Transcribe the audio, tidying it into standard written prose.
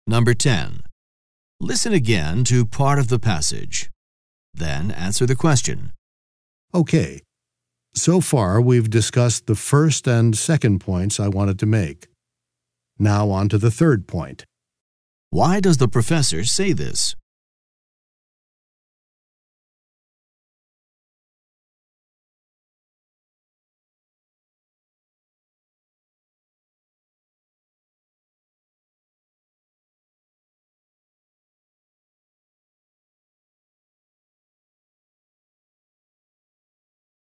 Number 10. Listen again to part of the passage. Then answer the question. Okay. So far, we've discussed the first and second points I wanted to make. Now on to the third point. Why does the professor say this?